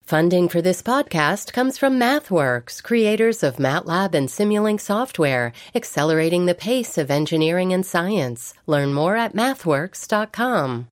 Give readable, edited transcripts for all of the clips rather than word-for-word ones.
Funding for this podcast comes from MathWorks, creators of MATLAB and Simulink software, accelerating the pace of engineering and science. Learn more at mathworks.com.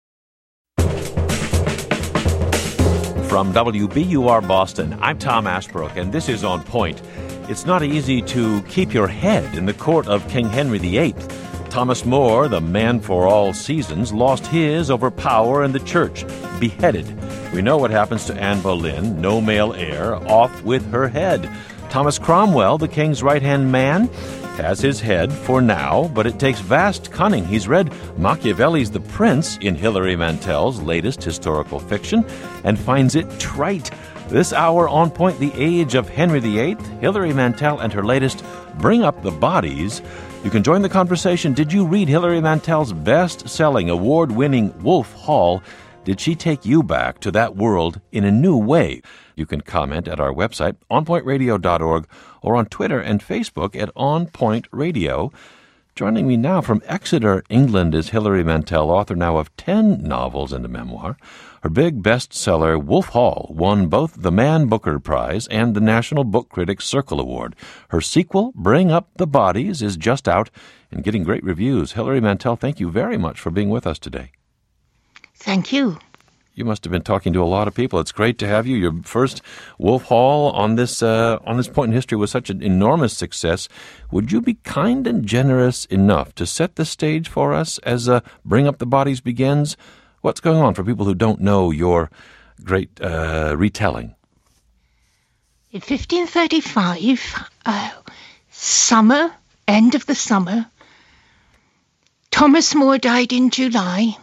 From WBUR Boston, I'm Tom Ashbrook, and this is On Point. It's not easy to keep your head in the court of King Henry VIII. Thomas More, the man for all seasons, lost his over power in the church, beheaded. We know what happens to Anne Boleyn, no male heir, off with her head. Thomas Cromwell, the king's right-hand man, has his head for now, but it takes vast cunning. He's read Machiavelli's The Prince in Hilary Mantel's latest historical fiction and finds it trite. This hour on Point, the age of Henry VIII, Hilary Mantel and her latest Bring Up the Bodies. You can join the conversation. Did you read Hilary Mantel's best-selling, award-winning Wolf Hall? Did she take you back to that world in a new way? You can comment at our website, onpointradio.org, or on Twitter and Facebook at onpointradio. Joining me now from Exeter, England, is Hilary Mantel, author now of 10 novels and a memoir. Her big bestseller, Wolf Hall, won both the Man Booker Prize and the National Book Critics Circle Award. Her sequel, Bring Up the Bodies, is just out and getting great reviews. Hilary Mantel, thank you very much for being with us today. Thank you. You must have been talking to a lot of people. It's great to have you. Your first Wolf Hall on this point in history was such an enormous success. Would you be kind and generous enough to set the stage for us as Bring Up the Bodies begins? What's going on for people who don't know your great retelling? In 1535, summer, end of the summer, Thomas More died in July.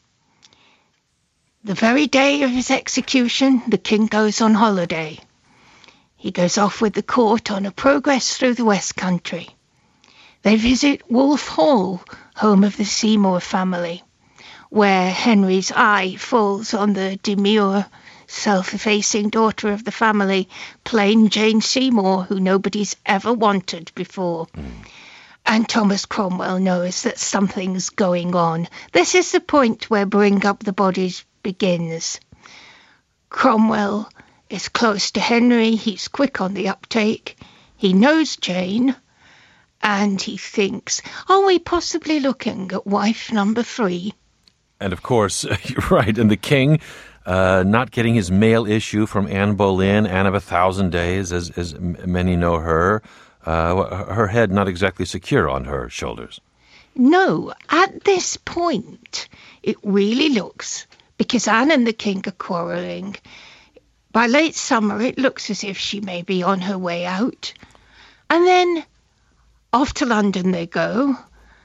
The very day of his execution, the king goes on holiday. He goes off with the court on a progress through the West Country. They visit Wolf Hall, home of the Seymour family, where Henry's eye falls on the demure, self-effacing daughter of the family, plain Jane Seymour, who nobody's ever wanted before. And Thomas Cromwell knows that something's going on. This is the point where Bring Up the Bodies begins. Cromwell is close to Henry. He's quick on the uptake. He knows Jane. And he thinks, are we possibly looking at wife number 3? And of course, you're right. And the king, not getting his male issue from Anne Boleyn, Anne of 1,000 Days, as many know her, her head not exactly secure on her shoulders. No, at this point, it really looks, because Anne and the king are quarrelling. By late summer, it looks as if she may be on her way out. And then off to London they go.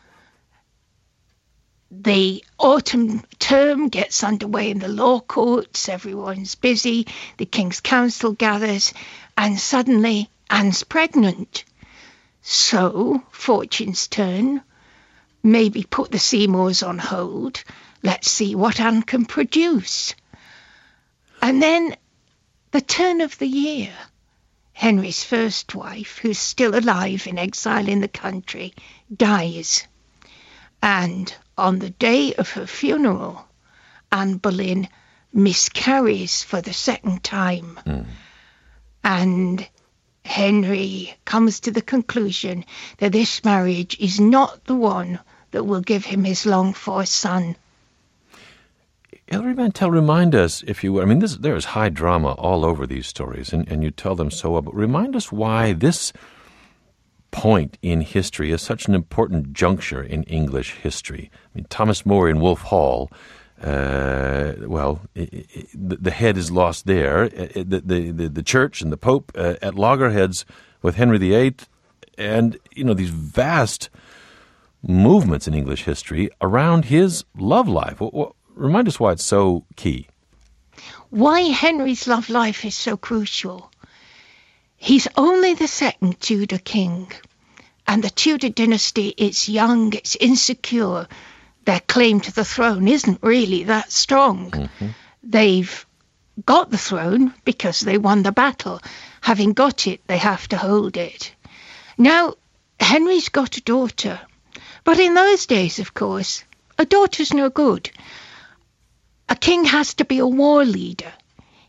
The autumn term gets underway in the law courts. Everyone's busy. The King's Council gathers. And suddenly, Anne's pregnant. So, fortune's turn. Maybe put the Seymours on hold. Let's see what Anne can produce. And then, the turn of the year. Henry's first wife, who's still alive in exile in the country, dies. And on the day of her funeral, Anne Boleyn miscarries for the second time. And Henry comes to the conclusion that this marriage is not the one that will give him his longed-for son. Hilary Mantel, remind us, if you will, there is high drama all over these stories, and you tell them so well, but remind us why this point in history is such an important juncture in English history. Thomas More in Wolf Hall, the head is lost there. The church and the Pope at loggerheads with Henry VIII, and these vast movements in English history around his love life. Remind us why it's so key. Why Henry's love life is so crucial. He's only the second Tudor king, and the Tudor dynasty is young, it's insecure. Their claim to the throne isn't really that strong. They've got the throne because they won the battle. Having got it, they have to hold it. Now, Henry's got a daughter, but in those days, of course, a daughter's no good. A king has to be a war leader.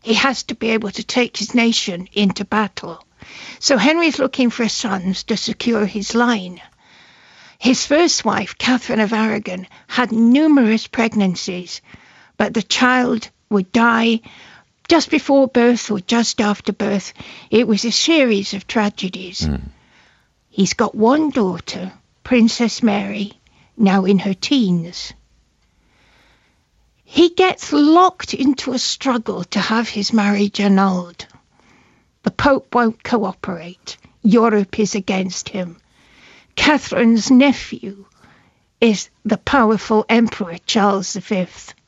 He has to be able to take his nation into battle. So Henry's looking for sons to secure his line. His first wife, Catherine of Aragon, had numerous pregnancies, but the child would die just before birth or just after birth. It was a series of tragedies. He's got one daughter, Princess Mary, now in her teens. He gets locked into a struggle to have his marriage annulled. The Pope won't cooperate. Europe is against him. Catherine's nephew is the powerful Emperor Charles V.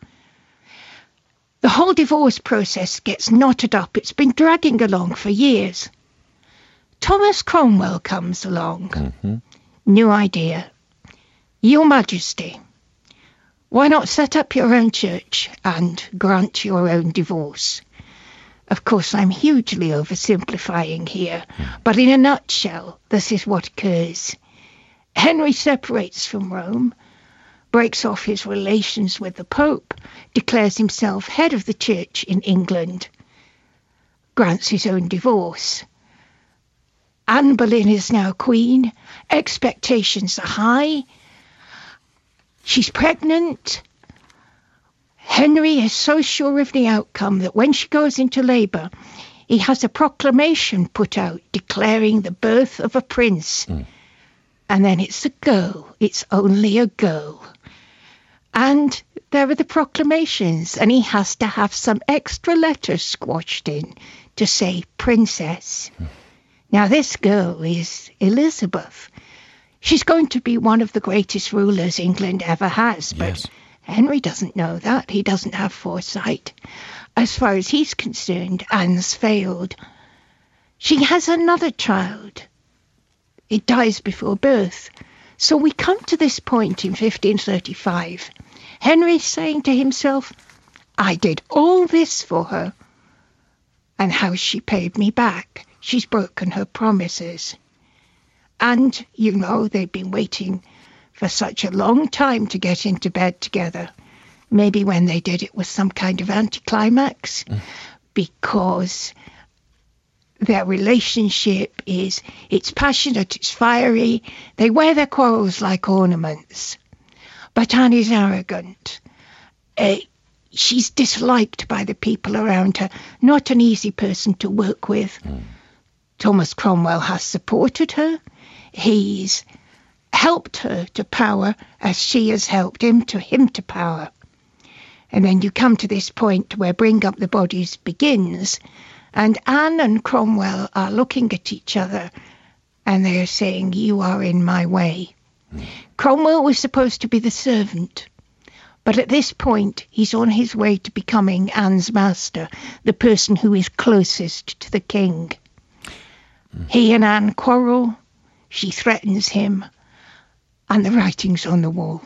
The whole divorce process gets knotted up. It's been dragging along for years. Thomas Cromwell comes along. New idea. Your Majesty, why not set up your own church and grant your own divorce? Of course, I'm hugely oversimplifying here, but in a nutshell, this is what occurs. Henry separates from Rome, breaks off his relations with the Pope, declares himself head of the church in England, grants his own divorce. Anne Boleyn is now queen. Expectations are high. She's pregnant. Henry is so sure of the outcome that when she goes into labour, he has a proclamation put out declaring the birth of a prince. And then it's a go. It's only a go. And there are the proclamations, and he has to have some extra letters squashed in to say princess. Now this girl is Elizabeth. She's going to be one of the greatest rulers England ever has, but Yes. Henry doesn't know that. He doesn't have foresight. As far as he's concerned, Anne's failed. She has another child. It dies before birth. So we come to this point in 1535. Henry's saying to himself, I did all this for her, and how she paid me back. She's broken her promises. And, you know, they've been waiting for such a long time to get into bed together. Maybe when they did, it was some kind of anticlimax, because their relationship it's passionate, it's fiery. They wear their quarrels like ornaments. But Anne is arrogant. She's disliked by the people around her, not an easy person to work with. Thomas Cromwell has supported her. He's helped her to power as she has helped him to power. And then you come to this point where Bring Up the Bodies begins, and Anne and Cromwell are looking at each other and they're saying, you are in my way. Cromwell was supposed to be the servant, but at this point he's on his way to becoming Anne's master, the person who is closest to the king. He and Anne quarrel, she threatens him, and the writing's on the wall.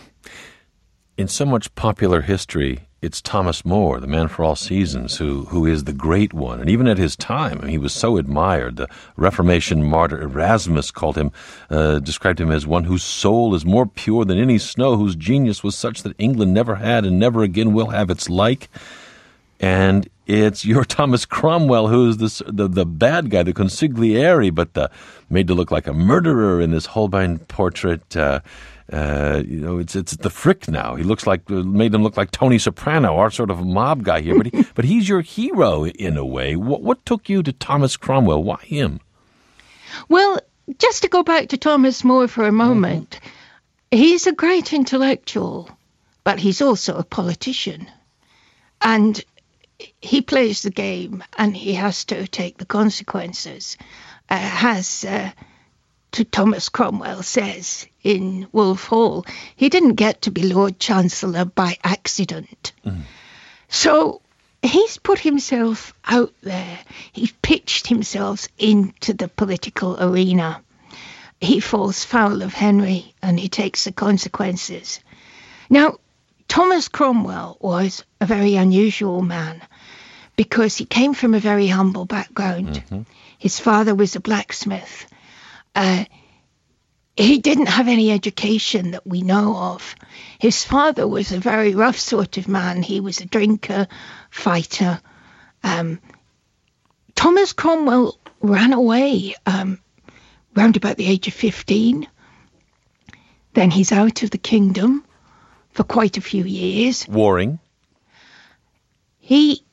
In so much popular history, it's Thomas More, the man for all seasons, who is the great one. And even at his time, he was so admired. The Reformation martyr Erasmus described him as one whose soul is more pure than any snow, whose genius was such that England never had and never again will have its like. And it's your Thomas Cromwell who's the bad guy, the consigliere, but made to look like a murderer in this Holbein portrait. It's the Frick now. He made him look like Tony Soprano, our sort of mob guy here. But he's your hero in a way. What took you to Thomas Cromwell? Why him? Well, just to go back to Thomas More for a moment, he's a great intellectual, but he's also a politician. And he plays the game and he has to take the consequences. To Thomas Cromwell says in Wolf Hall, he didn't get to be Lord Chancellor by accident. So he's put himself out there. He's pitched himself into the political arena. He falls foul of Henry and he takes the consequences. Now, Thomas Cromwell was a very unusual man because he came from a very humble background. His father was a blacksmith. He didn't have any education that we know of. His father was a very rough sort of man. He was a drinker, fighter, Thomas Cromwell ran away round about the age of 15. Then he's out of the kingdom for quite a few years. Warring. He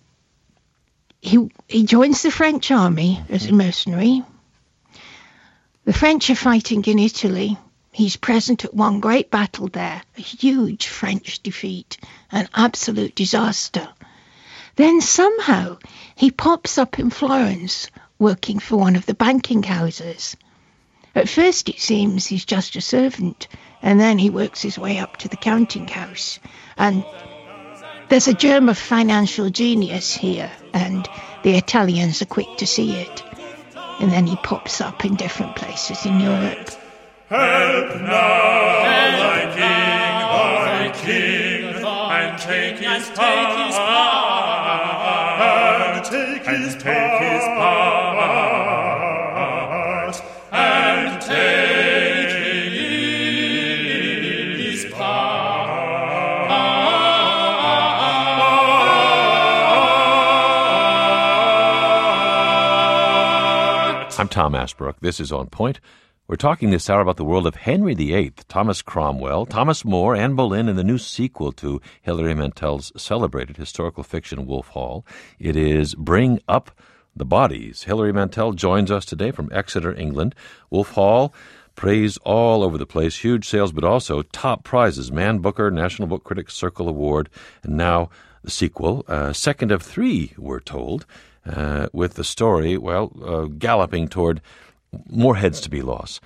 joins the French army as a mercenary. The French are fighting in Italy. He's present at one great battle there, a huge French defeat, an absolute disaster. Then somehow he pops up in Florence, working for one of the banking houses. At first it seems he's just a servant, and then he works his way up to the counting house. And there's a germ of financial genius here, and the Italians are quick to see it. And then he pops up in different places in Europe. Help now, thy king, and take his part, and take his part, and take his part. I'm Tom Asbrook. This is On Point. We're talking this hour about the world of Henry VIII, Thomas Cromwell, Thomas More, Anne Boleyn, and the new sequel to Hilary Mantel's celebrated historical fiction Wolf Hall. It is Bring Up the Bodies. Hilary Mantel joins us today from Exeter, England. Wolf Hall, praise all over the place, huge sales, but also top prizes, Man Booker, National Book Critics Circle Award, and now the sequel, second of three, we're told, with the story, galloping toward more heads to be lost.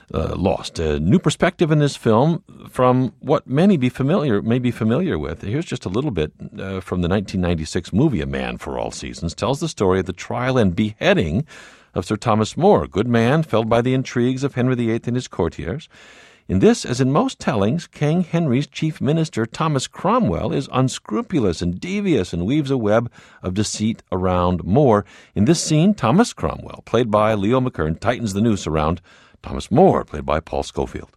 A new perspective in this film from what many may be familiar with. Here's just a little bit from the 1996 movie A Man for All Seasons. Tells the story of the trial and beheading of Sir Thomas More, a good man felled by the intrigues of Henry VIII and his courtiers. In this, as in most tellings, King Henry's chief minister, Thomas Cromwell, is unscrupulous and devious and weaves a web of deceit around More. In this scene, Thomas Cromwell, played by Leo McKern, tightens the noose around Thomas More, played by Paul Schofield.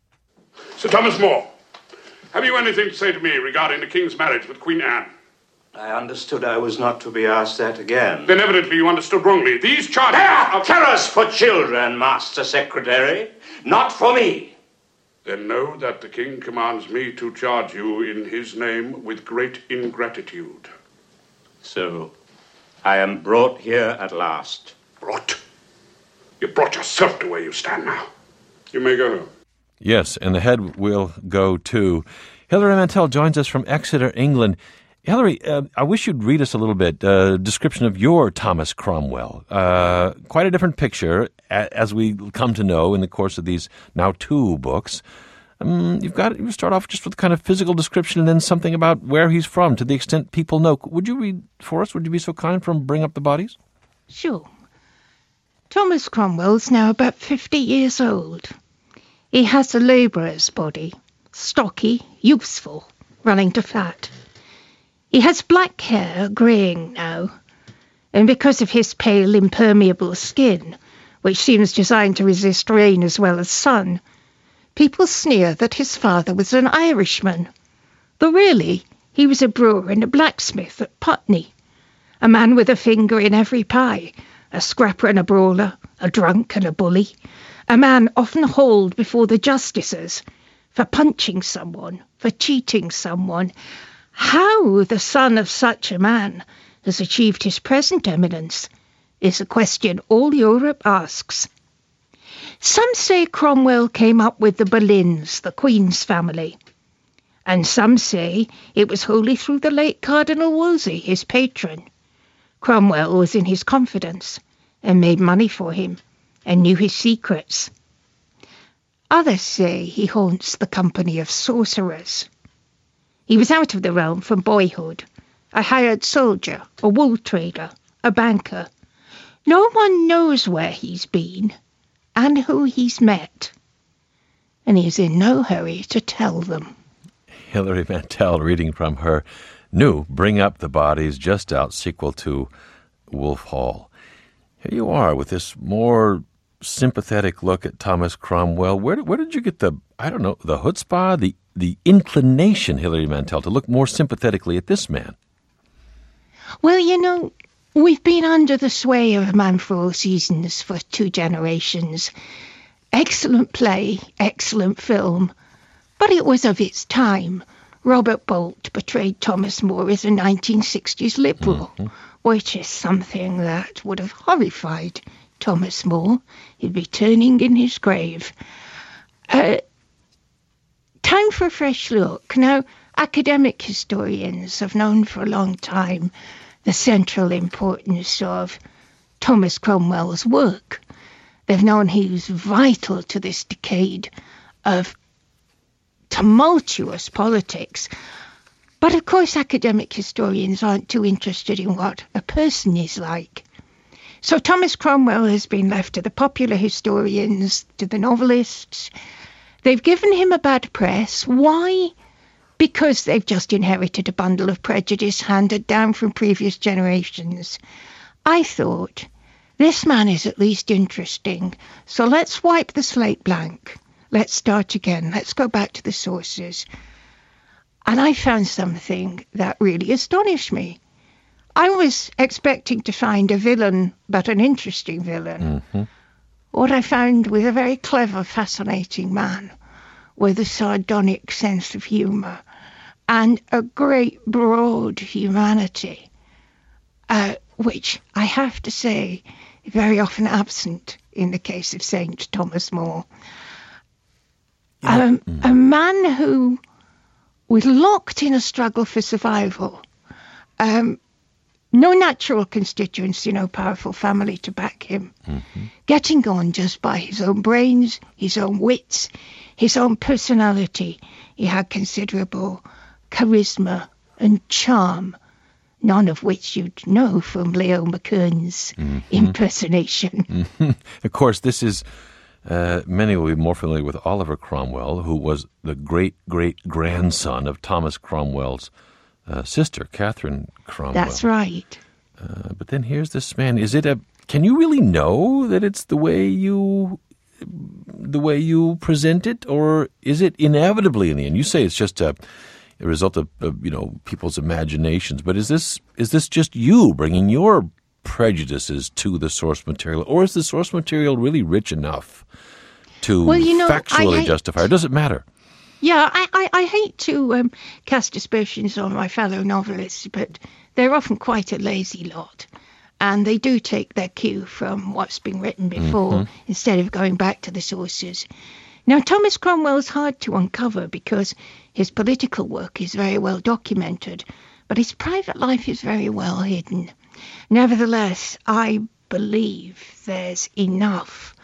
Sir Thomas More, have you anything to say to me regarding the King's marriage with Queen Anne? I understood I was not to be asked that again. Then evidently you understood wrongly. These charges are terrors for children, Master Secretary, not for me. Then know that the King commands me to charge you in his name with great ingratitude. So, I am brought here at last. Brought? You brought yourself to where you stand now. You may go home. Yes, and the head will go too. Hilary Mantel joins us from Exeter, England. Hilary, I wish you'd read us a little bit, description of your Thomas Cromwell. Quite a different picture, as we come to know in the course of these now 2 books. You start off just with kind of physical description and then something about where he's from, to the extent people know. Would you read for us? Would you be so kind from Bring Up the Bodies? Sure. Thomas Cromwell's now about 50 years old. He has a labourer's body, stocky, useful, running to fat. He has black hair, greying now, and because of his pale, impermeable skin, which seems designed to resist rain as well as sun, people sneer that his father was an Irishman, though really he was a brewer and a blacksmith at Putney, a man with a finger in every pie, a scrapper and a brawler, a drunk and a bully, a man often hauled before the justices for punching someone, for cheating someone. How the son of such a man has achieved his present eminence is a question all Europe asks. Some say Cromwell came up with the Boleyns, the Queen's family, and some say it was wholly through the late Cardinal Wolsey, his patron. Cromwell was in his confidence and made money for him and knew his secrets. Others say he haunts the company of sorcerers. He was out of the realm from boyhood, a hired soldier, a wool trader, a banker. No one knows where he's been and who he's met, and he's in no hurry to tell them. Hilary Mantel reading from her new Bring Up the Bodies, just out, sequel to Wolf Hall. Here you are with this more sympathetic look at Thomas Cromwell. Where did you get the chutzpah, the inclination, Hilary Mantel, to look more sympathetically at this man? Well, We've been under the sway of A Man for All Seasons for 2 generations. Excellent play, excellent film, but it was of its time. Robert Bolt portrayed Thomas More as a 1960s Liberal, which is something that would have horrified Thomas More. He'd be turning in his grave. Time for a fresh look. Now, academic historians have known for a long time the central importance of Thomas Cromwell's work. They've known he was vital to this decade of tumultuous politics. But of course, academic historians aren't too interested in what a person is like. So Thomas Cromwell has been left to the popular historians, to the novelists. They've given him a bad press. Why? Because they've just inherited a bundle of prejudice handed down from previous generations. I thought, this man is at least interesting, so let's wipe the slate blank. Let's start again. Let's go back to the sources. And I found something that really astonished me. I was expecting to find a villain, but an interesting villain. What I found was a very clever, fascinating man with a sardonic sense of humour and a great broad humanity, which I have to say is very often absent in the case of St. Thomas More. A man who was locked in a struggle for survival, no natural constituency, no powerful family to back him, getting on just by his own brains, his own wits, his own personality. He had considerable charisma and charm, none of which you'd know from Leo McKern's impersonation. Of course, this is, many will be more familiar with Oliver Cromwell, who was the great-great-grandson of Thomas Cromwell's sister, Catherine Cromwell. That's right. But then here's this man. Can you really know that it's the way you present it, or is it inevitably in the end? You say it's just a result of people's imaginations, but is this just you bringing your prejudices to the source material, or is the source material really rich enough to factually justify it? Does it matter? Yeah, I hate to cast aspersions on my fellow novelists, but they're often quite a lazy lot. And they do take their cue from what's been written before instead of going back to the sources. Now, Thomas Cromwell's hard to uncover because his political work is very well documented, but his private life is very well hidden. Nevertheless, I believe there's enough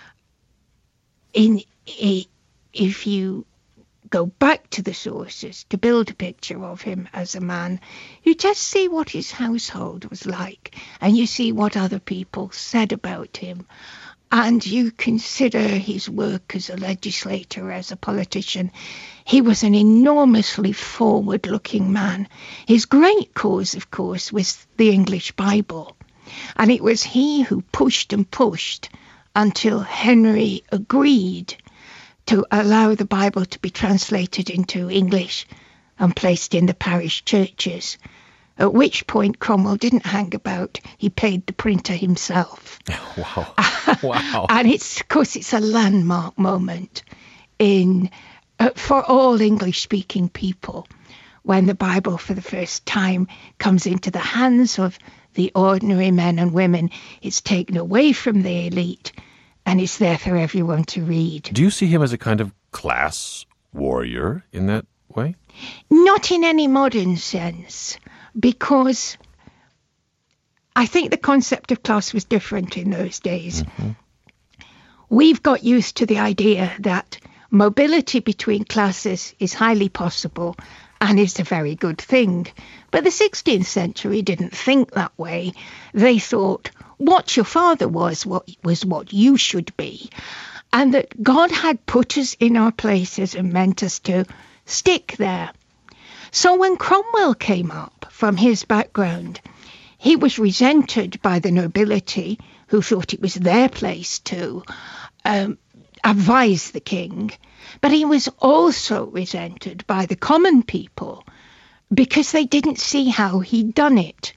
if you go back to the sources to build a picture of him as a man. You just see what his household was like, and you see what other people said about him, and you consider his work as a legislator, as a politician. He was an enormously forward-looking man. His great cause, of course, was the English Bible, and it was he who pushed and pushed until Henry agreed to allow the Bible to be translated into English and placed in the parish churches, at which point Cromwell didn't hang about. He paid the printer himself. Wow. Wow. And of course, it's a landmark moment for all English-speaking people when the Bible for the first time comes into the hands of the ordinary men and women. It's taken away from the elite, and it's there for everyone to read. Do you see him as a kind of class warrior in that way? Not in any modern sense, because I think the concept of class was different in those days. We've got used to the idea that mobility between classes is highly possible and is a very good thing. But the 16th century didn't think that way. They thought what your father was what you should be, and that God had put us in our places and meant us to stick there. So when Cromwell came up from his background, he was resented by the nobility, who thought it was their place to advise the king, but he was also resented by the common people because they didn't see how he'd done it.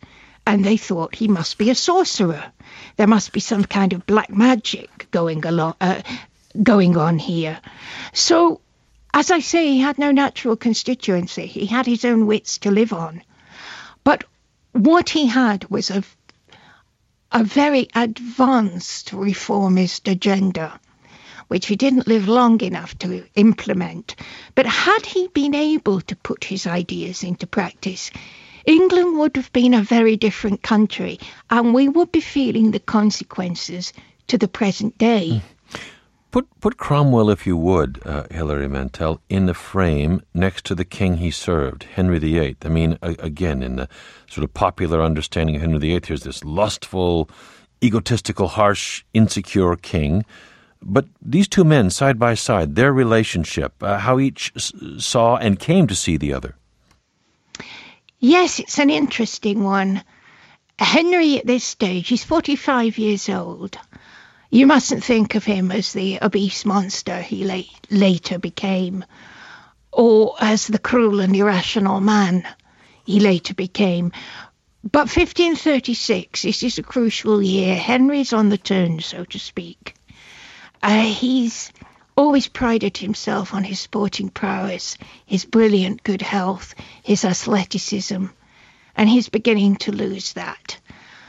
and they thought he must be a sorcerer. There must be some kind of black magic going on here. So, as I say, he had no natural constituency. He had his own wits to live on. But what he had was a very advanced reformist agenda, which he didn't live long enough to implement. But had he been able to put his ideas into practice, England would have been a very different country, and we would be feeling the consequences to the present day. Put Cromwell, if you would, Hilary Mantel, in the frame next to the king he served, Henry VIII. I mean, again, in the sort of popular understanding of Henry VIII, here's this lustful, egotistical, harsh, insecure king. But these two men, side by side, their relationship, how each saw and came to see the other. Yes, it's an interesting one. Henry, at this stage, he's 45 years old. You mustn't think of him as the obese monster he later became, or as the cruel and irrational man he later became. But 1536, this is a crucial year. Henry's on the turn, so to speak. He's always prided himself on his sporting prowess, his brilliant good health, his athleticism, and he's beginning to lose that.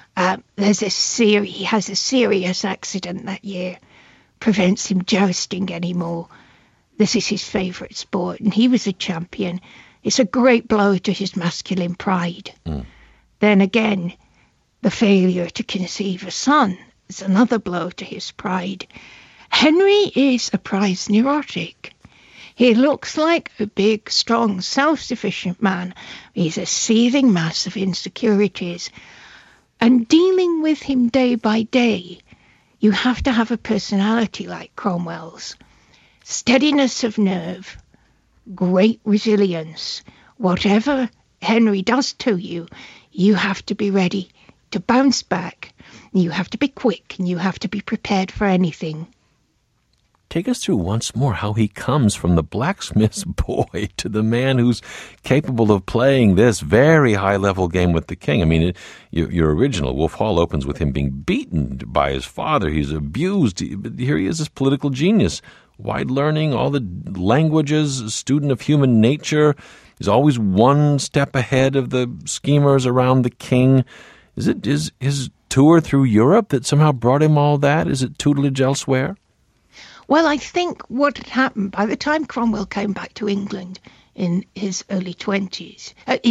He has a serious accident that year, prevents him jousting anymore. This is his favourite sport, and he was a champion. It's a great blow to his masculine pride. Then again, the failure to conceive a son is another blow to his pride. Henry is a prize neurotic. He looks like a big, strong, self-sufficient man. He's a seething mass of insecurities. And dealing with him day by day, you have to have a personality like Cromwell's. Steadiness of nerve, great resilience. Whatever Henry does to you, you have to be ready to bounce back. You have to be quick, and you have to be prepared for anything. Take us through once more how he comes from the blacksmith's boy to the man who's capable of playing this very high-level game with the king. I mean, your original, Wolf Hall, opens with him being beaten by his father. He's abused. But here he is, this political genius. Wide learning, all the languages, a student of human nature. He's always one step ahead of the schemers around the king. Is it his tour through Europe that somehow brought him all that? Is it tutelage elsewhere? Well, I think what had happened, by the time Cromwell came back to England in his late 20s,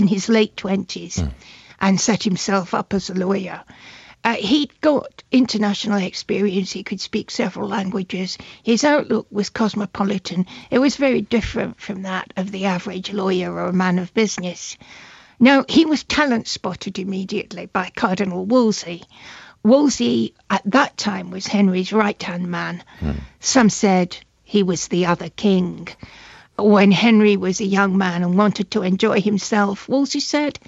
and set himself up as a lawyer, he'd got international experience. He could speak several languages. His outlook was cosmopolitan. It was very different from that of the average lawyer or a man of business. Now, he was talent spotted immediately by Cardinal Wolsey. Wolsey, at that time, was Henry's right-hand man. Some said he was the other king. When Henry was a young man and wanted to enjoy himself, Wolsey said,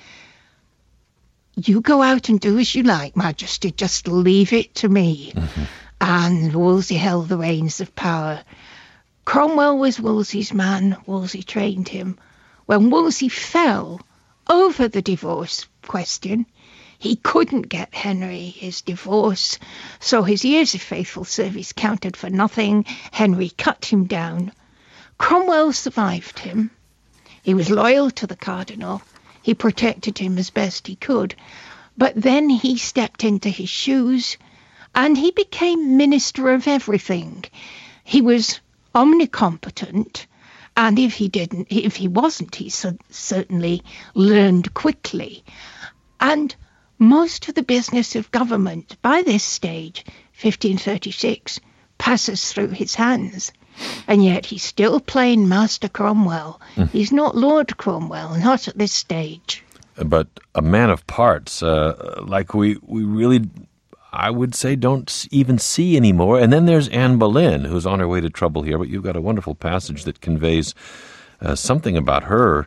"You go out and do as you like, Majesty, just leave it to me." And Wolsey held the reins of power. Cromwell was Wolsey's man. Wolsey trained him. When Wolsey fell over the divorce question, he couldn't get Henry his divorce, so his years of faithful service counted for nothing. Henry cut him down. Cromwell survived him. He was loyal to the cardinal. He protected him as best he could. But then he stepped into his shoes, and he became minister of everything. He was omnicompetent, and if he wasn't, he certainly learned quickly. And most of the business of government, by this stage, 1536, passes through his hands. And yet he's still plain Master Cromwell. He's not Lord Cromwell, not at this stage. But a man of parts, like we really, I would say, don't even see anymore. And then there's Anne Boleyn, who's on her way to trouble here. But you've got a wonderful passage that conveys something about her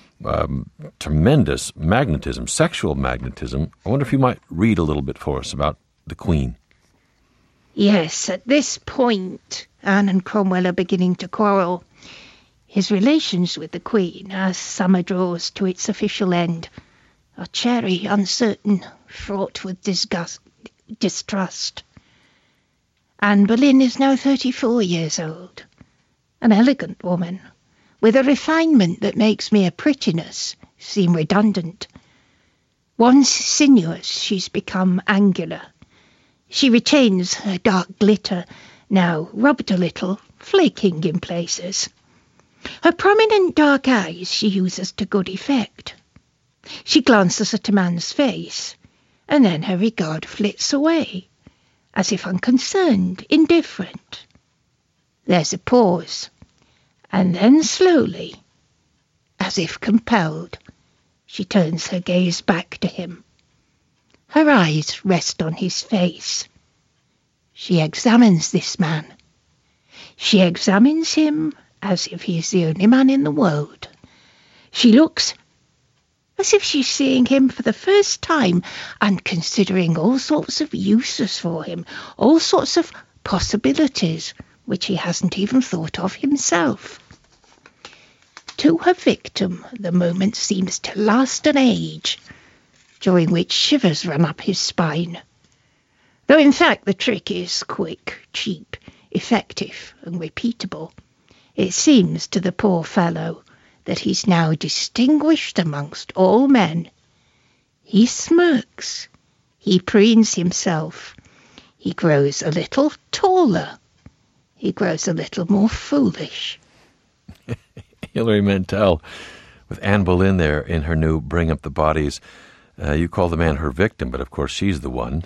tremendous magnetism, sexual magnetism. I wonder if you might read a little bit for us about the Queen. Yes, at this point, Anne and Cromwell are beginning to quarrel. His relations with the Queen, as summer draws to its official end, are chary, uncertain, fraught with distrust. Anne Boleyn is now 34 years old, an elegant woman, with a refinement that makes mere prettiness seem redundant. Once sinuous, she's become angular. She retains her dark glitter, now rubbed a little, flaking in places. Her prominent dark eyes she uses to good effect. She glances at a man's face, and then her regard flits away, as if unconcerned, indifferent. There's a pause, and then slowly, as if compelled, she turns her gaze back to him. Her eyes rest on his face. She examines this man. She examines him as if he is the only man in the world. She looks as if she's seeing him for the first time and considering all sorts of uses for him, all sorts of possibilities which he hasn't even thought of himself. To her victim, the moment seems to last an age, during which shivers run up his spine. Though in fact the trick is quick, cheap, effective and repeatable, it seems to the poor fellow that he's now distinguished amongst all men. He smirks, he preens himself, he grows a little taller, he grows a little more foolish. Hilary Mantel with Anne Boleyn there in her new Bring Up the Bodies. You call the man her victim, but of course she's the one.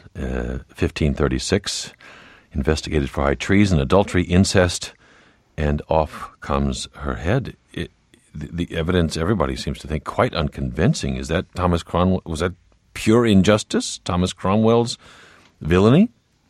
1536, investigated for high treason, adultery, incest, and off comes her head. The evidence, everybody seems to think, quite unconvincing. Is that Thomas Cromwell? Was that pure injustice? Thomas Cromwell's villainy?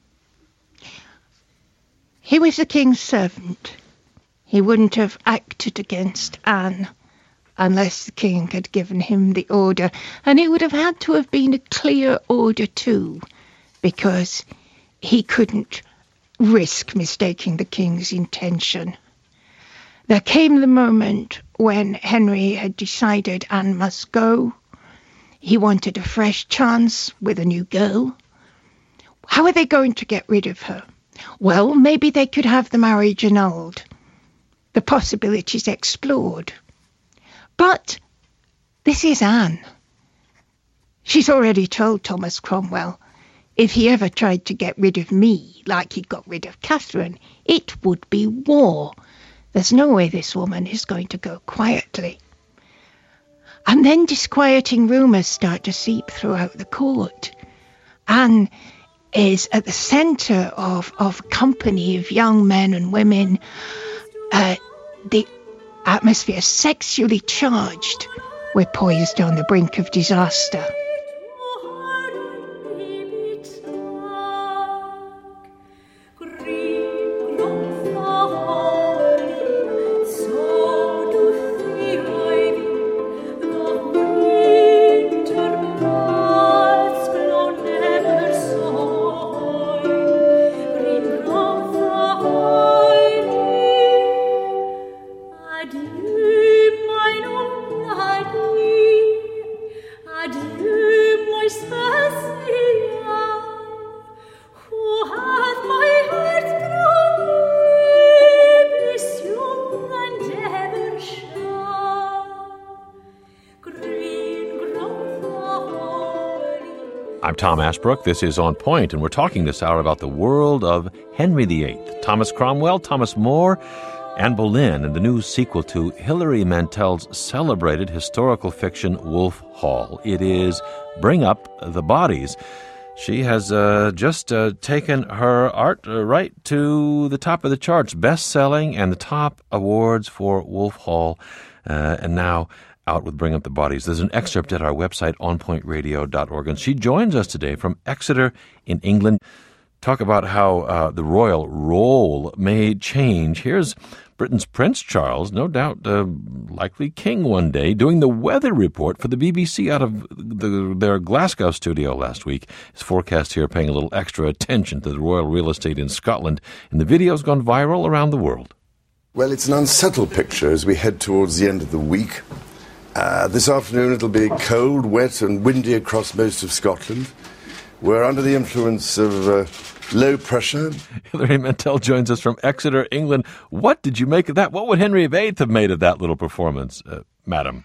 He was the king's servant. He wouldn't have acted against Anne unless the king had given him the order, and it would have had to have been a clear order too, because he couldn't risk mistaking the king's intention. There came the moment when Henry had decided Anne must go. He wanted a fresh chance with a new girl. How are they going to get rid of her? Well, maybe they could have the marriage annulled, the possibilities explored. But this is Anne. She's already told Thomas Cromwell, if he ever tried to get rid of me like he got rid of Catherine, it would be war. There's no way this woman is going to go quietly. And then disquieting rumours start to seep throughout the court. Anne is at the centre of a company of young men and women. The atmosphere sexually charged. We're poised on the brink of disaster. I'm Tom Ashbrook. This is On Point, and we're talking this hour about the world of Henry VIII, Thomas Cromwell, Thomas More, Anne Boleyn, and the new sequel to Hilary Mantel's celebrated historical fiction Wolf Hall. It is Bring Up the Bodies. She has just taken her art right to the top of the charts, best-selling and the top awards for Wolf Hall, and now out with Bring Up the Bodies. There's an excerpt at our website, onpointradio.org, and she joins us today from Exeter in England. Talk about how the royal role may change. Here's Britain's Prince Charles, no doubt likely king one day, doing the weather report for the BBC out of their Glasgow studio last week. His forecast here paying a little extra attention to the royal real estate in Scotland, and the video's gone viral around the world. Well, it's an unsettled picture as we head towards the end of the week. This afternoon it'll be cold, wet and windy across most of Scotland. We're under the influence of low pressure. Hilary Mantel joins us from Exeter, England. What did you make of that? What would Henry VIII have made of that little performance, madam?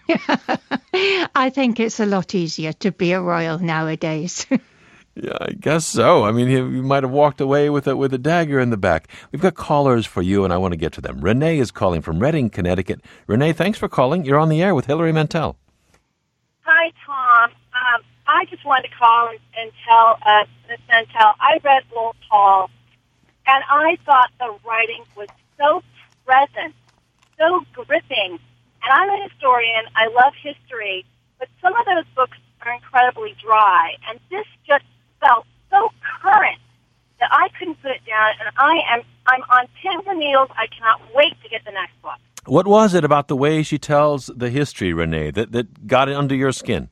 I think it's a lot easier to be a royal nowadays. Yeah, I guess so. I mean, he might have walked away with a dagger in the back. We've got callers for you, and I want to get to them. Renee is calling from Reading, Connecticut. Renee, thanks for calling. You're on the air with Hilary Mantel. Hi, Tom. I just wanted to call and tell Ms. Mantel, I read Wolf Hall, and I thought the writing was so present, so gripping. And I'm a historian. I love history, but some of those books are incredibly dry, and this just felt so current that I couldn't put it down, and I'm on pins and needles. I cannot wait to get the next book. What was it about the way she tells the history, Renee, that got it under your skin?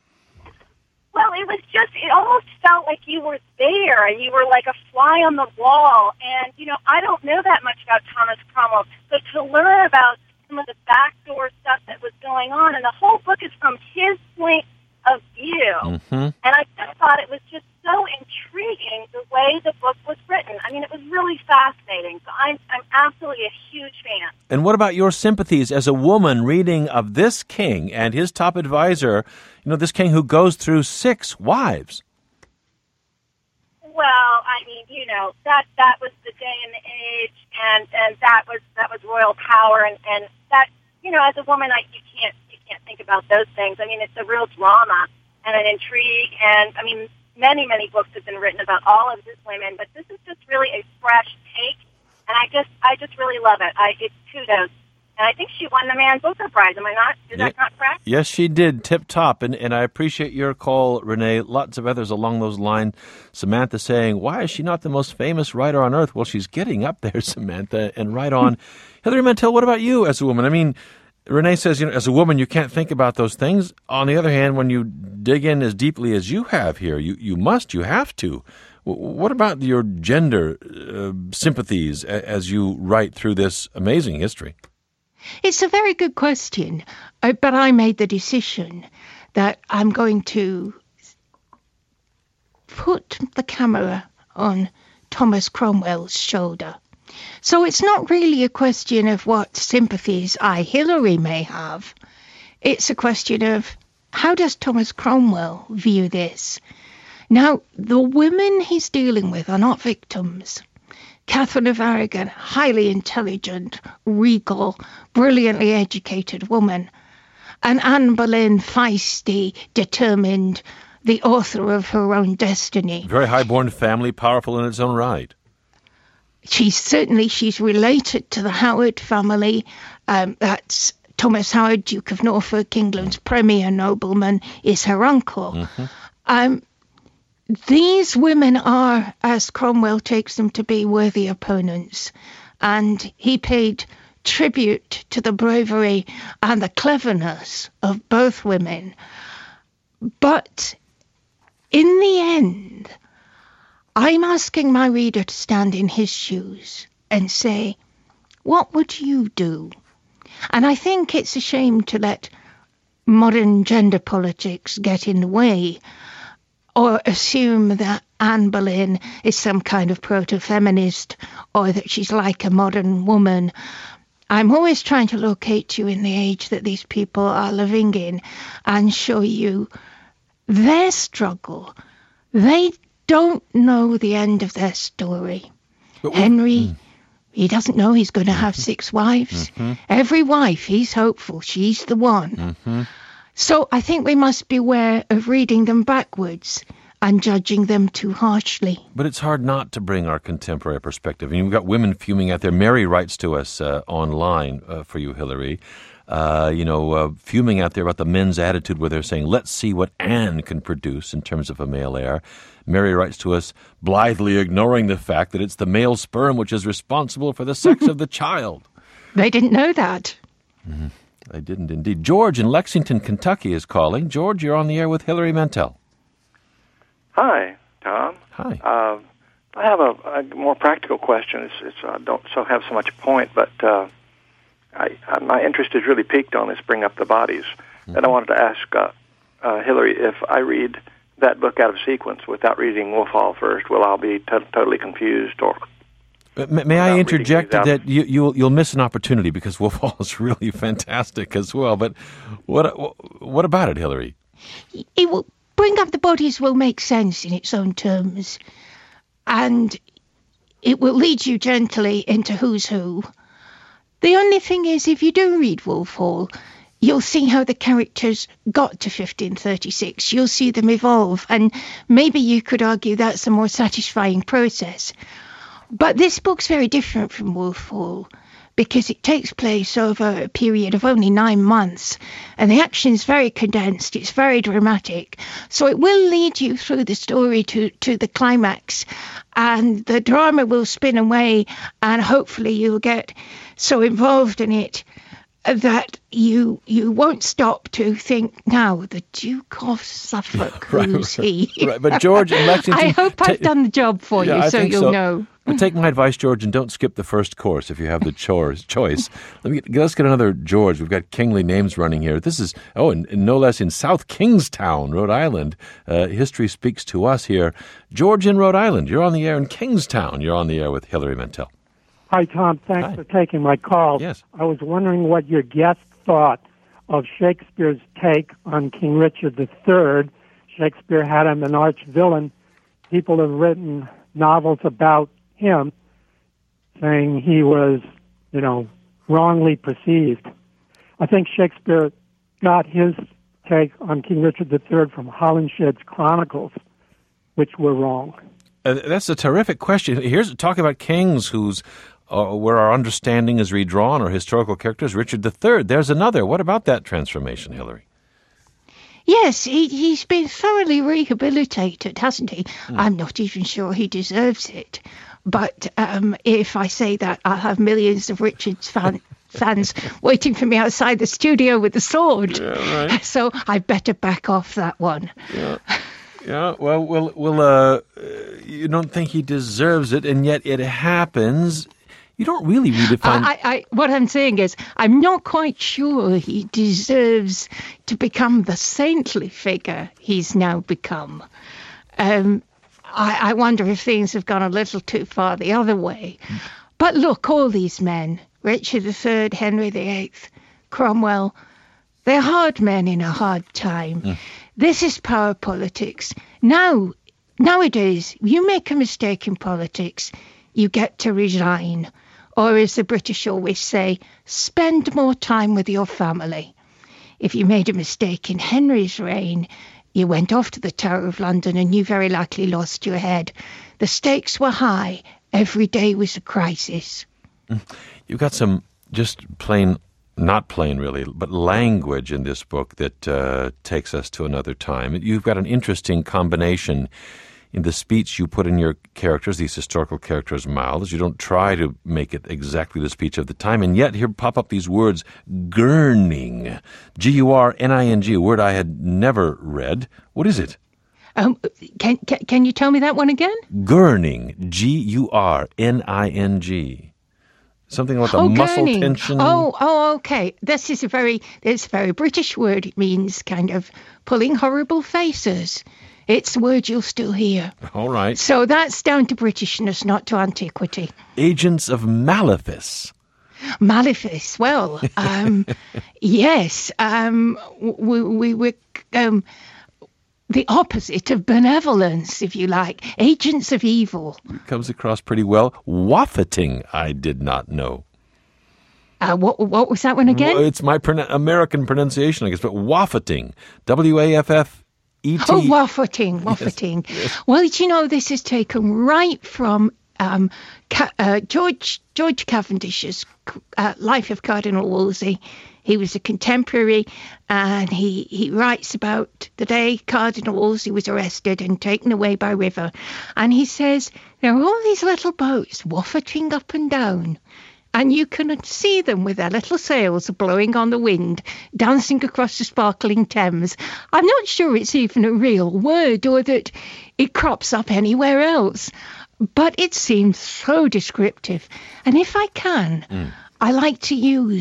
Well, it almost felt like you were there, and you were like a fly on the wall. And, I don't know that much about Thomas Cromwell, so to learn about some of the backdoor stuff that was going on, and the whole book is from his point of view. Mm-hmm. And I just thought it was just so intriguing the way the book was written. I mean, it was really fascinating. So I'm absolutely a huge fan. And what about your sympathies as a woman reading of this king and his top advisor, this king who goes through 6 wives? Well, I mean, that was the day and the age, and that was royal power, and that, as a woman, you can't think about those things. I mean, it's a real drama and an intrigue, and I mean, many books have been written about all of these women, but this is just really a fresh take, and I just really love it. It's kudos. And I think she won the Man Booker Prize. Am I not? Is that not correct? Yes, she did. Tip top. And I appreciate your call, Renee. Lots of others along those lines. Samantha saying, why is she not the most famous writer on earth? Well, she's getting up there, Samantha, and right on. Hilary Mantel, what about you as a woman? I mean, Renee says, as a woman, you can't think about those things. On the other hand, when you dig in as deeply as you have here, you have to. What about your gender sympathies as you write through this amazing history? It's a very good question, but I made the decision that I'm going to put the camera on Thomas Cromwell's shoulder. So it's not really a question of what sympathies Hilary, may have. It's a question of how does Thomas Cromwell view this? Now, the women he's dealing with are not victims. Catherine of Aragon, highly intelligent, regal, brilliantly educated woman. And Anne Boleyn, feisty, determined, the author of her own destiny. Very high-born family, powerful in its own right. She's related to the Howard family. That's Thomas Howard, Duke of Norfolk, England's premier nobleman, is her uncle. Mm-hmm. These women are, as Cromwell takes them to be, worthy opponents. And he paid tribute to the bravery and the cleverness of both women. But in the end, I'm asking my reader to stand in his shoes and say, what would you do? And I think it's a shame to let modern gender politics get in the way, or assume that Anne Boleyn is some kind of proto-feminist, or that she's like a modern woman. I'm always trying to locate you in the age that these people are living in and show you their struggle. They don't know the end of their story. Henry, he doesn't know he's going to have 6 wives. Mm-hmm. Every wife, he's hopeful she's the one. Mm-hmm. So I think we must beware of reading them backwards and judging them too harshly. But it's hard not to bring our contemporary perspective. I mean, we've got women fuming out there. Mary writes to us online for you, Hilary, fuming out there about the men's attitude where they're saying, let's see what Anne can produce in terms of a male heir. Mary writes to us, blithely ignoring the fact that it's the male sperm which is responsible for the sex of the child. They didn't know that. Mm-hmm. They didn't indeed. George in Lexington, Kentucky is calling. George, you're on the air with Hilary Mantel. Hi, Tom. Hi. I have a more practical question. Don't have so much a point, but my interest is really piqued on this Bring Up the Bodies. And I wanted to ask Hillary, if I read that book out of sequence without reading Wolf Hall first, will I be totally confused? Or may I interject that you'll miss an opportunity because Wolf Hall is really fantastic as well. But what about it, Hillary? It will bring up the bodies will make sense in its own terms, and it will lead you gently into who's who. The only thing is, if you do read Wolf Hall, you'll see how the characters got to 1536. You'll see them evolve, and maybe you could argue that's a more satisfying process. But this book's very different from Wolf Hall because it takes place over a period of only 9 months, and the action's very condensed, it's very dramatic, so it will lead you through the story to the climax, and the drama will spin away, and hopefully you'll get so involved in it that you won't stop to think, now, the Duke of Suffolk, who's he? Right, but George in Lexington... I hope I've done the job for you, so you'll know. But take my advice, George, and don't skip the first course if you have the choice. Let's get another George. We've got kingly names running here. This is, no less in South Kingstown, Rhode Island. History speaks to us here. George in Rhode Island, you're on the air in Kingstown. You're on the air with Hillary Mantel. Hi, Tom. Thanks for taking my call. Yes. I was wondering what your guest thought of Shakespeare's take on King Richard III. Shakespeare had him an arch-villain. People have written novels about him saying he was, wrongly perceived. I think Shakespeare got his take on King Richard III from Holinshed's Chronicles, which were wrong. That's a terrific question. Here's talk about kings where our understanding is redrawn, or historical characters. Richard III, there's another. What about that transformation, Hillary? Yes, he's been thoroughly rehabilitated, hasn't he? I'm not even sure he deserves it. But if I say that, I'll have millions of Richard's fans waiting for me outside the studio with the sword. Yeah, right. So I better back off that one. Yeah. Well, you don't think he deserves it, and yet it happens. You don't really redefine... What I'm saying is, I'm not quite sure he deserves to become the saintly figure he's now become. I wonder if things have gone a little too far the other way. But look, all these men, Richard III, Henry VIII, Cromwell, they're hard men in a hard time. This is power politics. Nowadays, you make a mistake in politics, you get to resign. Or, as the British always say, spend more time with your family. If you made a mistake in Henry's reign, you went off to the Tower of London and you very likely lost your head. The stakes were high. Every day was a crisis. You've got some just plain, not plain really, but language in this book that takes us to another time. You've got an interesting combination in the speech you put in your characters, these historical characters' mouths. You don't try to make it exactly the speech of the time, and yet here pop up these words, gurning, G-U-R-N-I-N-G, a word I had never read. What is it? Can you tell me that one again? Gurning, G-U-R-N-I-N-G. Something about the muscle gurning. tension. Oh, okay. It's a very British word. It means kind of pulling horrible faces. It's a word you'll still hear. All right. So that's down to Britishness, not to antiquity. Agents of Malefice. Malefice. Well, yes. We were the opposite of benevolence, if you like. Agents of evil. Comes across pretty well. Waffeting, I did not know. What was that one again? Well, it's my American pronunciation, I guess, but waffeting. W-A-F-F. E-T. Oh, waffeting. Yes. Well, this is taken right from George Cavendish's Life of Cardinal Wolsey. He was a contemporary, and he writes about the day Cardinal Wolsey was arrested and taken away by river. And he says, there are all these little boats waffeting up and down. And you can see them with their little sails blowing on the wind, dancing across the sparkling Thames. I'm not sure it's even a real word or that it crops up anywhere else, but it seems so descriptive. And if I can, I like to use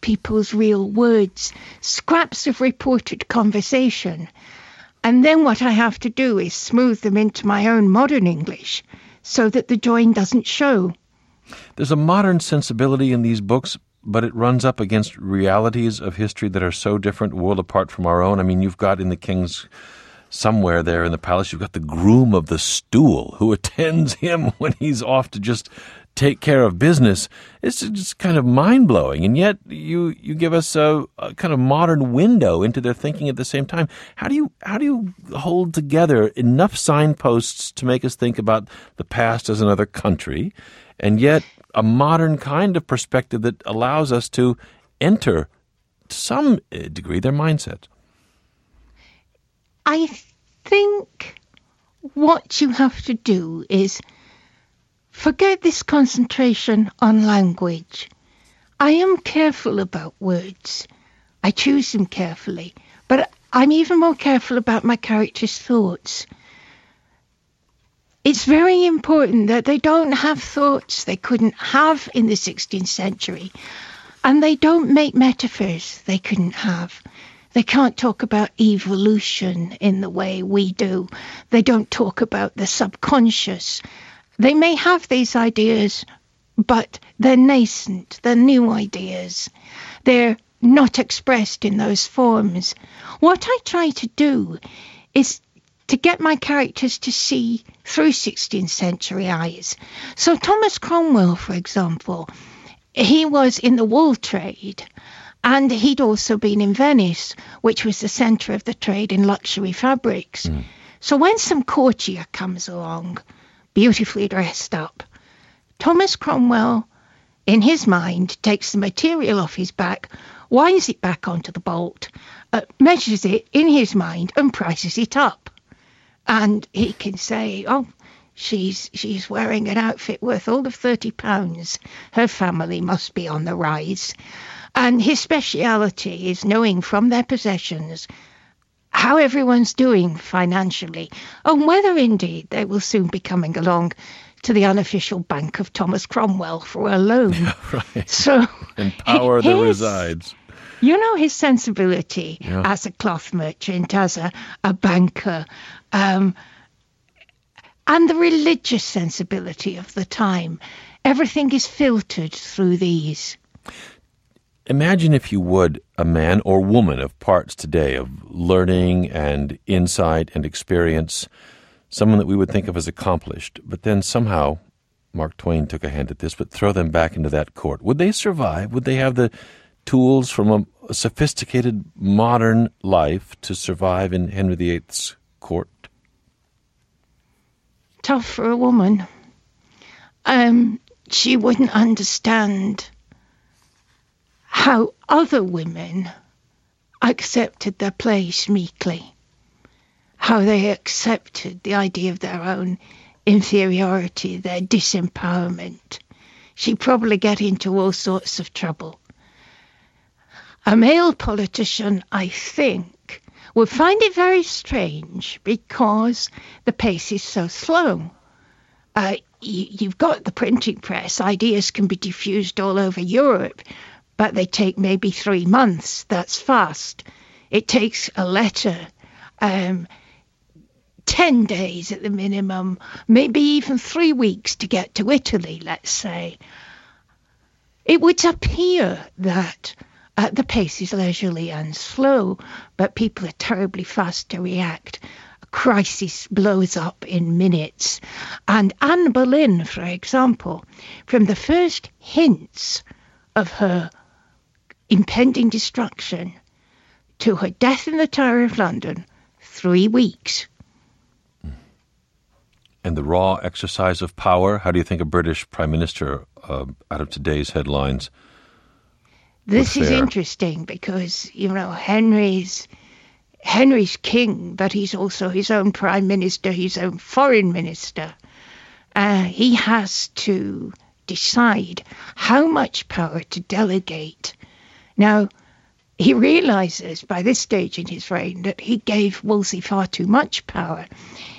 people's real words, scraps of reported conversation. And then what I have to do is smooth them into my own modern English so that the join doesn't show. There's a modern sensibility in these books, but it runs up against realities of history that are so different, world apart from our own. I mean, you've got in the king's, somewhere there in the palace, you've got the groom of the stool who attends him when he's off to just take care of business. It's just kind of mind-blowing, and yet you give us a kind of modern window into their thinking at the same time. How do you hold together enough signposts to make us think about the past as another country, and yet a modern kind of perspective that allows us to enter, to some degree, their mindset? I think what you have to do is forget this concentration on language. I am careful about words. I choose them carefully. But I'm even more careful about my characters' thoughts. It's very important that they don't have thoughts they couldn't have in the 16th century. And they don't make metaphors they couldn't have. They can't talk about evolution in the way we do. They don't talk about the subconscious. They may have these ideas, but they're nascent. They're new ideas. They're not expressed in those forms. What I try to do is to get my characters to see through 16th century eyes. So Thomas Cromwell, for example, he was in the wool trade, and he'd also been in Venice, which was the centre of the trade in luxury fabrics. So when some courtier comes along, beautifully dressed up, Thomas Cromwell, in his mind, takes the material off his back, winds it back onto the bolt, measures it in his mind and prices it up. And he can say, oh, she's wearing an outfit worth all of £30. Her family must be on the rise. And his speciality is knowing from their possessions how everyone's doing financially, and whether indeed they will soon be coming along to the unofficial bank of Thomas Cromwell for a loan. Right. So, and power that resides. You know, his sensibility as a cloth merchant, as a banker, and the religious sensibility of the time. Everything is filtered through these. Imagine, if you would, a man or woman of parts today, of learning and insight and experience, someone that we would think of as accomplished, but then somehow, Mark Twain took a hand at this, but throw them back into that court. Would they survive? Would they have the tools from a sophisticated modern life to survive in Henry VIII's court? Tough for a woman. She wouldn't understand how other women accepted their place meekly, how they accepted the idea of their own inferiority, their disempowerment. She'd probably get into all sorts of trouble. A male politician, I think, would find it very strange because the pace is so slow. You've got the printing press. Ideas can be diffused all over Europe, but they take maybe 3 months. That's fast. It takes a letter 10 days at the minimum, maybe even 3 weeks to get to Italy, let's say. It would appear that the pace is leisurely and slow, but people are terribly fast to react. A crisis blows up in minutes. And Anne Boleyn, for example, from the first hints of her impending destruction to her death in the Tower of London, 3 weeks. And the raw exercise of power, how do you think a British Prime Minister, out of today's headlines, This is interesting because, you know, Henry's king, but he's also his own prime minister, his own foreign minister. He has to decide how much power to delegate. Now, he realizes by this stage in his reign that he gave Wolsey far too much power.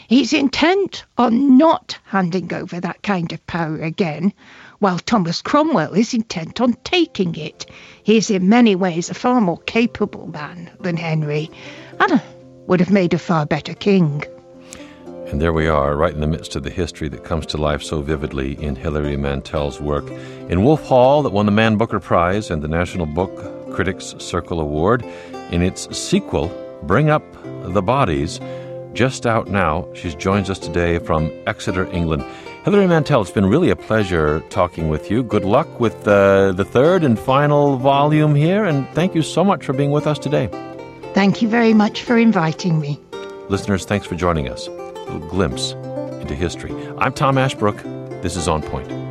He's intent on not handing over that kind of power again, while Thomas Cromwell is intent on taking it. He's in many ways a far more capable man than Henry, and would have made a far better king. And there we are, right in the midst of the history that comes to life so vividly in Hilary Mantel's work. In Wolf Hall, that won the Man Booker Prize and the National Book Critics Circle Award. In its sequel, Bring Up the Bodies, just out now. She joins us today from Exeter, England. Hilary Mantel, it's been really a pleasure talking with you. Good luck with the third and final volume here, and thank you so much for being with us today. Thank you very much for inviting me. Listeners, thanks for joining us. A little glimpse into history. I'm Tom Ashbrook. This is On Point.